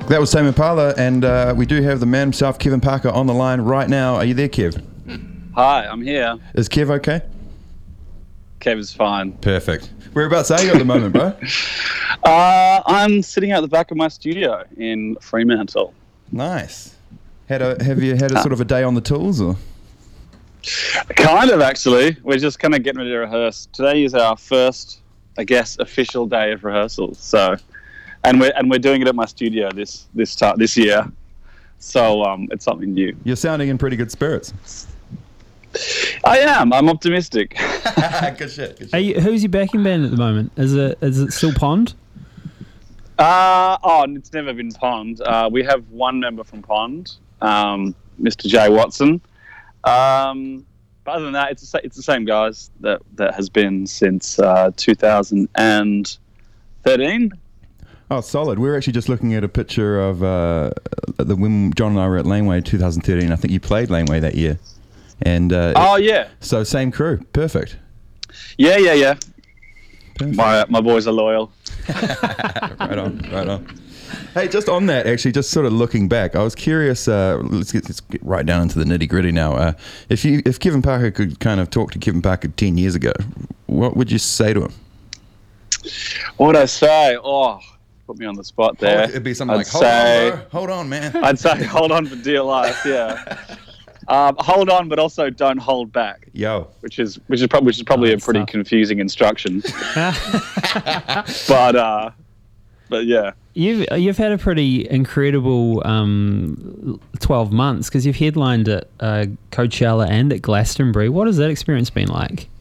That was Tame Impala, and we do have the man himself, Kevin Parker, on the line right now. Are you there, Kev? Hi, I'm here. Is Kev okay? Kev is fine. Perfect. Whereabouts are you at the moment, bro? I'm sitting out the back of my studio in Fremantle. Nice. Have you had a sort of a day on the tools, or? Kind of, actually. We're just kind of getting ready to rehearse. Today is our first, I guess, official day of rehearsals. So, and we're doing it at my studio this year. So it's something new. You're sounding in pretty good spirits. I am. I'm optimistic. Good shit. Good shit. Who's your backing band at the moment? Is it still Pond? It's never been Pond. We have one member from Pond, Mr. Jay Watson. But other than that, it's the same guys that has been since 2013. Oh, solid. We were actually just looking at a picture of when John and I were at Laneway 2013. I think you played Laneway that year. And yeah. So same crew. Perfect. Yeah. Perfect. My boys are loyal. Right on. Hey, just on that, actually, just sort of looking back, I was curious. Let's get right down into the nitty gritty now. If Kevin Parker could kind of talk to Kevin Parker 10 years ago, what would you say to him? What would I say? Oh, put me on the spot there. It'd be something hold on, bro. Hold on, man. I'd say hold on for dear life. Yeah. Hold on, but also don't hold back. Yo, which is probably a pretty confusing instruction. but yeah, you've had a pretty incredible 12 months because you've headlined at Coachella and at Glastonbury. What has that experience been like?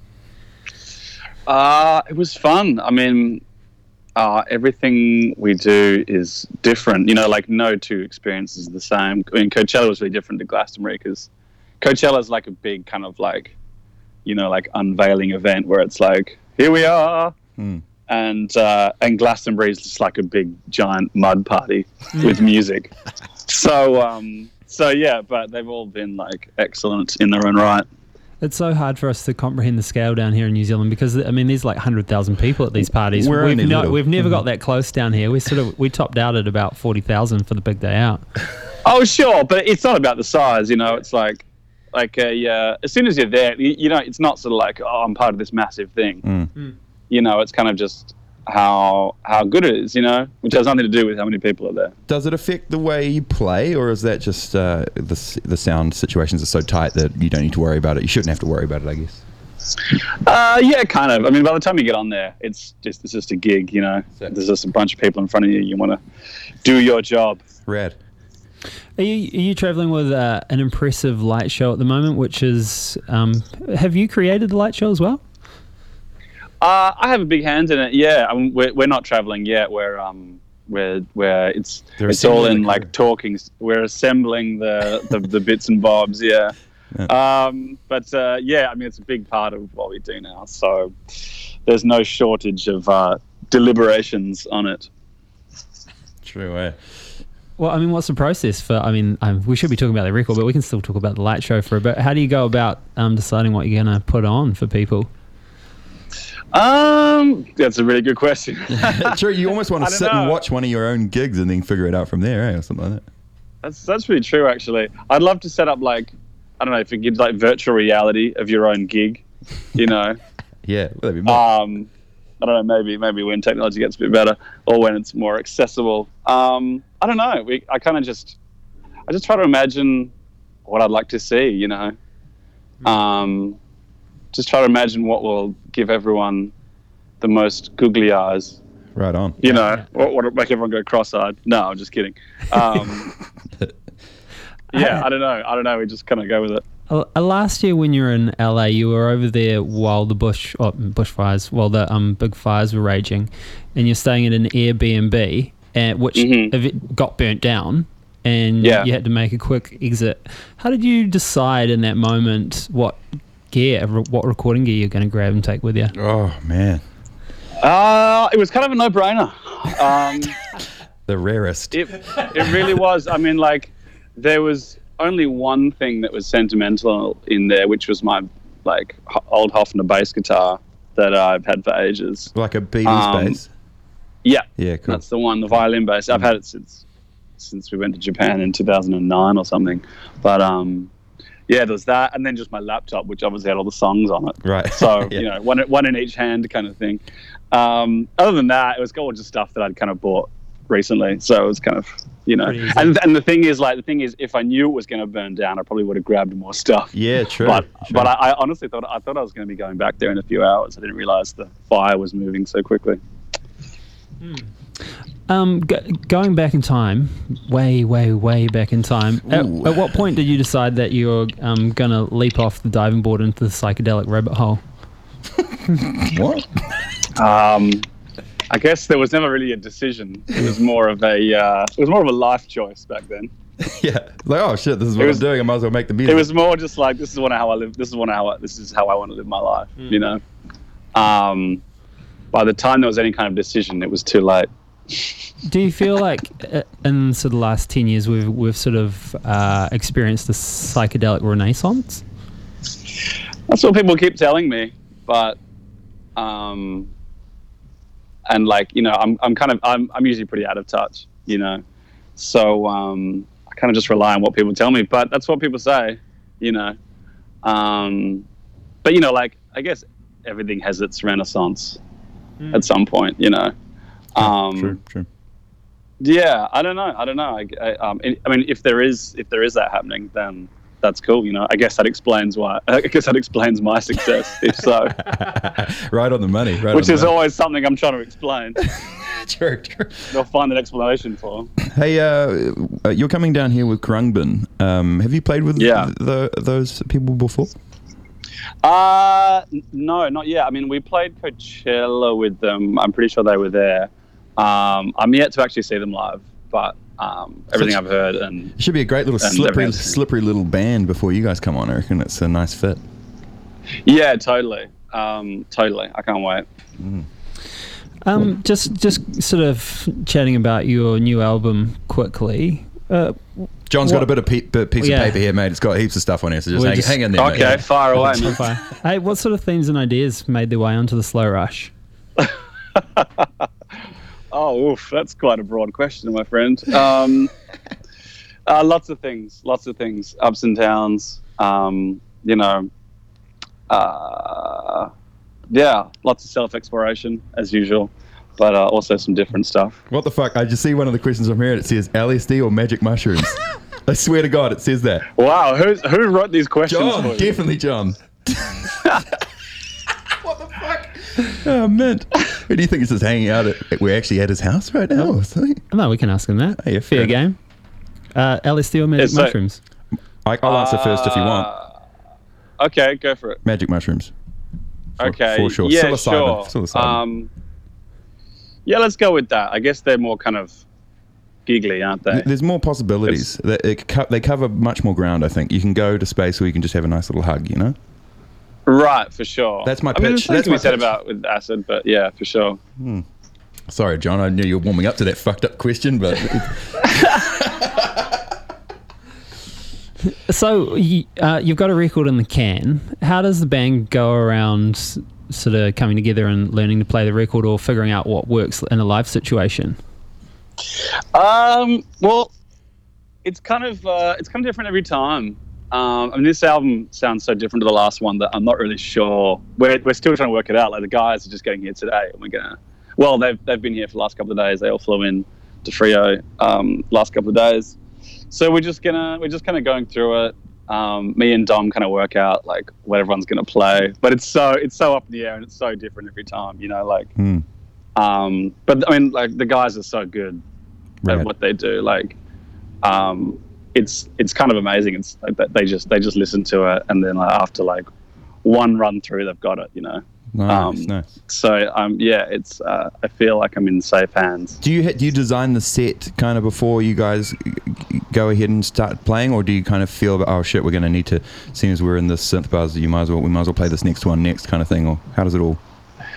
It was fun. I mean, everything we do is different. You know, like no two experiences are the same. I mean, Coachella was really different to Glastonbury because Coachella is like a big kind of like, you know, like unveiling event where it's like, here we are. And Glastonbury is just like a big giant mud party with music. So yeah, but they've all been like excellent in their own right. It's so hard for us to comprehend the scale down here in New Zealand because I mean there's like 100,000 people at these parties. We've never got that close down here. We topped out at about 40,000 for the big day out. Oh sure, but it's not about the size, you know. It's like as soon as you're there, you know, it's not sort of like, oh, I'm part of this massive thing. You know, it's kind of just how good it is, you know, which has nothing to do with how many people are there. Does it affect the way you play, or is that just the sound situations are so tight that you don't need to worry about it? You shouldn't have to worry about it, I guess. Yeah, kind of. I mean, by the time you get on there, it's just a gig, you know. There's just a bunch of people in front of you. You want to do your job. Rad. Are you traveling with an impressive light show at the moment, which is have you created the light show as well? I have a big hand in it. Yeah, I mean, we're not traveling yet. We're it's all in like talking. We're assembling the bits and bobs. Yeah. Yeah, I mean, it's a big part of what we do now. So there's no shortage of deliberations on it. True. Well, I mean, what's the process for? I mean, we should be talking about the record, but we can still talk about the light show for a bit. How do you go about deciding what you're going to put on for people? That's a really good question. True, you almost want to sit and watch one of your own gigs and then figure it out from there, or something like that. That's really true, actually. I'd love to set up like, I don't know, if it gives like virtual reality of your own gig, you know. Yeah, that'd be more. I don't know, maybe when technology gets a bit better or when it's more accessible. I don't know. I just try to imagine what I'd like to see, you know. Just try to imagine what will give everyone the most googly eyes. Right on. You know, what will make everyone go cross-eyed. No, I'm just kidding. Yeah, I don't know. We just kind of go with it. Last year when you were in LA, you were over there while the bushfires, while the big fires were raging, and you're staying in an Airbnb, which got burnt down, and you had to make a quick exit. How did you decide in that moment what recording gear you're going to grab and take with you? Oh man, it was kind of a no-brainer. The rarest. It really was. I mean, like, there was only one thing that was sentimental in there, which was my like old Hofner bass guitar that I've had for ages. Like a Beatles bass? Yeah. Yeah, cool. That's the one, the violin bass. I've had it since since we went to Japan in 2009 or something. But yeah, there was that, and then just my laptop, which obviously had all the songs on it. Right. So Yeah. you know, one in each hand kind of thing. Other than that, it was all just stuff that I'd kind of bought recently. So it was kind of, you know, Pretty easy. and the thing is, if I knew it was going to burn down, I probably would have grabbed more stuff. Yeah, true. But true. I honestly thought I was going to be going back there in a few hours. I didn't realize the fire was moving so quickly. Going back in time, way back in time. At what point did you decide that you're gonna leap off the diving board into the psychedelic rabbit hole? What? I guess there was never really a decision. It was more of a life choice back then. Yeah. Like, oh shit, this is what I'm doing. I might as well make the music. It was more just like, this is how I live. This is how I want to live my life. You know. By the time there was any kind of decision, it was too late. Do you feel like in sort of the last 10 years we've sort of experienced a psychedelic renaissance? That's what people keep telling me, but and like, you know, I'm usually pretty out of touch, you know, so I kind of just rely on what people tell me. But that's what people say, you know. But you know, like, I guess everything has its renaissance at some point, you know. True. Yeah, I don't know. I mean, if there is that happening, then that's cool. You know, I guess that explains why. I guess that explains my success, if so. Right on the money. Right. Which on is the money. always something I'm trying to explain. True. They'll find an explanation for. Hey, you're coming down here with Khruangbin. Have you played with those people before? No, not yet. I mean, we played Coachella with them. I'm pretty sure they were there. I'm yet to actually see them live, but everything I've heard, and it should be a great little slippery little band before you guys come on. I reckon it's a nice fit. Yeah, totally. Totally. I can't wait. Just sort of chatting about your new album quickly. John's got a bit of piece of paper here, mate. It's got heaps of stuff on here, so just hang in there. Okay, mate. fire away, man. Hey, what sort of themes and ideas made their way onto the Slow Rush? Oh, oof, that's quite a broad question, my friend. Lots of things, ups and downs. You know, yeah, lots of self-exploration as usual, but also some different stuff. What the fuck? I just see one of the questions from here. It says LSD or magic mushrooms. I swear to God, it says that. Wow, who wrote these questions? John, for you? definitely John. What the fuck? Oh, man. Who do you think is just hanging out we're actually at his house right now or something? No, we can ask him that. Hey, fair game. LSD or magic mushrooms? I'll answer first if you want. Okay, go for it. Magic mushrooms. Okay. For sure. Yeah, Psilocybin. sure. Psilocybin. Yeah, let's go with that. I guess they're more kind of giggly, aren't they? There's more possibilities. They cover much more ground, I think. You can go to space where you can just have a nice little hug, you know? Right, for sure. That's my I mean, pitch. there's That's my things to be said pitch. about with acid, but yeah, for sure. Sorry, John. I knew you were warming up to that fucked up question, but... So you've got a record in the can. How does the band go around sort of coming together and learning to play the record or figuring out what works in a live situation? Well, it's kind of different every time. I mean, this album sounds so different to the last one that I'm not really sure. We're still trying to work it out. Like, the guys are just getting here today, and they've been here for the last couple of days. They all flew in to Frio last couple of days. So we're just kind of going through it. Me and Dom kind of work out like what everyone's gonna play, but it's so up in the air and it's so different every time, you know. Like, but I mean, like, the guys are so good at what they do. Like, it's kind of amazing. It's like that they just listen to it, and then like after like one run through, they've got it, you know. Nice. So yeah, it's I feel like I'm in safe hands. Do you design the set kind of before you guys go ahead and start playing, or do you kind of feel that, oh shit, we're going to need to, seeing as we're in this synth buzz, we might as well play this next one next kind of thing, or how does it all?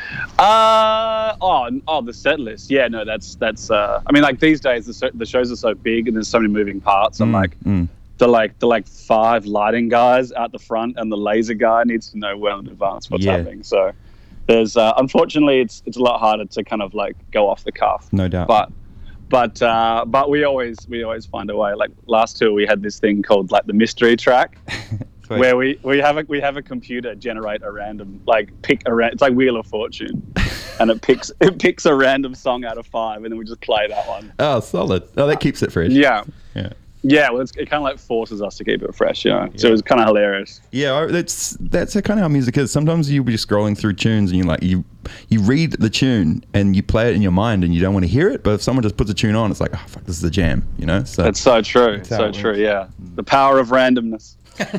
The set list. Yeah, no, that's. I mean, like, these days the shows are so big and there's so many moving parts. I'm like. The 5 lighting guys out the front and the laser guy needs to know well in advance what's happening. So there's unfortunately it's a lot harder to kind of like go off the cuff. No doubt. But But we always find a way. Like last tour, we had this thing called like the mystery track, where we have a computer generate a random it's like Wheel of Fortune, and it picks a random song out of 5, and then we just play that one. Oh, solid. Oh, that keeps it fresh. Yeah. Yeah. Yeah, well, it kind of like forces us to keep it fresh, you know. So it was kind of hilarious. Yeah, that's kind of how music is. Sometimes you'll be scrolling through tunes and you read the tune and you play it in your mind and you don't want to hear it. But if someone just puts a tune on, it's like, oh fuck, this is a jam, you know. So that's so true. So true. Yeah, the power of randomness.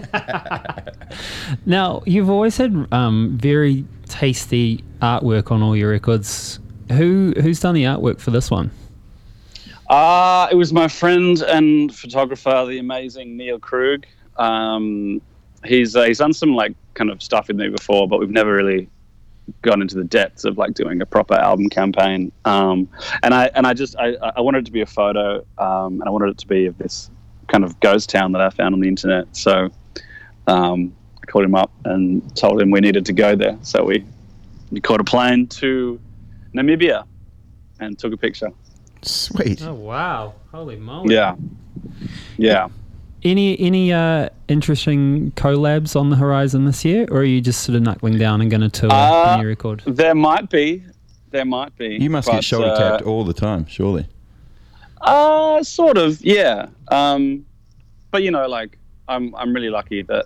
Now, you've always had very tasty artwork on all your records. Who's done the artwork for this one? It was my friend and photographer, the amazing Neil Krug. He's done some like kind of stuff with me before, but we've never really gone into the depths of like doing a proper album campaign. And I wanted it to be a photo, and I wanted it to be of this kind of ghost town that I found on the internet. So I called him up and told him we needed to go there. So we caught a plane to Namibia and took a picture. Sweet. Oh wow! Holy moly! Yeah. Any interesting collabs on the horizon this year, or are you just sort of knuckling down and going to tour a new record? There might be. You must get shoulder tapped all the time, surely. Sort of, yeah. But you know, like I'm really lucky that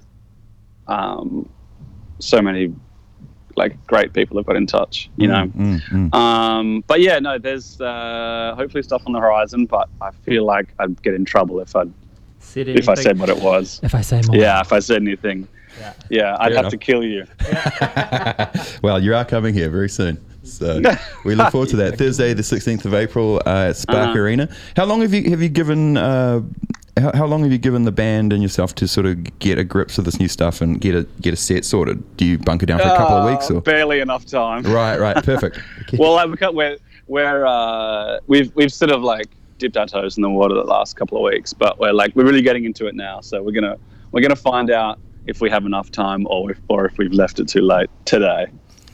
so many like great people have got in touch, you know. But yeah, no, there's hopefully stuff on the horizon, but I feel like I'd get in trouble if I said what it was. If I say more. Yeah, if I said anything. Yeah, I'd have to kill you. Well, you are coming here very soon. So we look forward to that. Thursday, the 16th of April at Spark Arena. How long have you given how long have you given the band and yourself to sort of get a grip of this new stuff and get a set sorted? Do you bunker down for a couple of weeks or barely enough time? Right, perfect. Okay. Well, we've sort of like dipped our toes in the water the last couple of weeks, but we're really getting into it now. So we're gonna find out if we have enough time or if we've left it too late today.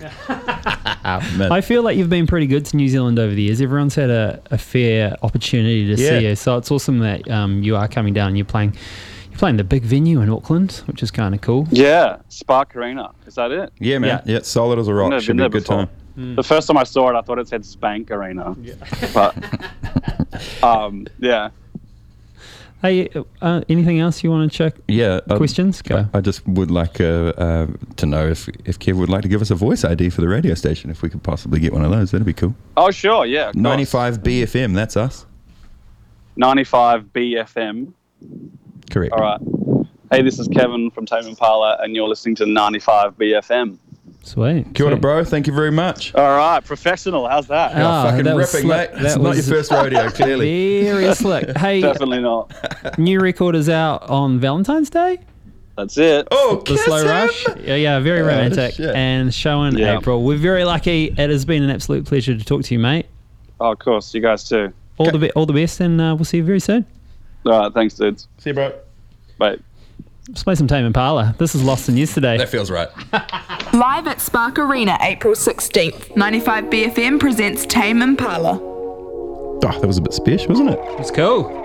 I feel like you've been pretty good to New Zealand over the years. Everyone's had a fair opportunity to see you, so it's awesome that you are coming down and you're playing the big venue in Auckland, which is kind of cool. Yeah, Spark Arena. Is that it? Yeah, man. Yeah, solid as a rock. Should be a good time. The first time I saw it, I thought it said Spank Arena. Yeah. But yeah. Hey, anything else you want to check? Yeah. Questions? Go. I just would like to know if Kev would like to give us a voice ID for the radio station, if we could possibly get one of those. That'd be cool. Oh, sure. Yeah. 95 BFM. That's us. 95 BFM. Correct. All right. Hey, this is Kevin from Tame Impala, and you're listening to 95 BFM. Sweet. Kia ora, bro. Thank you very much. All right. Professional. How's that? Fucking ripping, mate. It's not your first rodeo, clearly. Very slick. Hey, definitely not. New record is out on Valentine's Day. That's it. Oh, the Slow Rush. Yeah, very romantic. Shit. And show in April. We're very lucky. It has been an absolute pleasure to talk to you, mate. Oh, of course. You guys too. All the best, and we'll see you very soon. All right. Thanks, dudes. See you, bro. Bye. Let's play some Tame Impala. This is Lost in Yesterday. That feels right. Live at Spark Arena, April 16th. 95 BFM presents Tame Impala. Oh, that was a bit special, wasn't it? It's cool.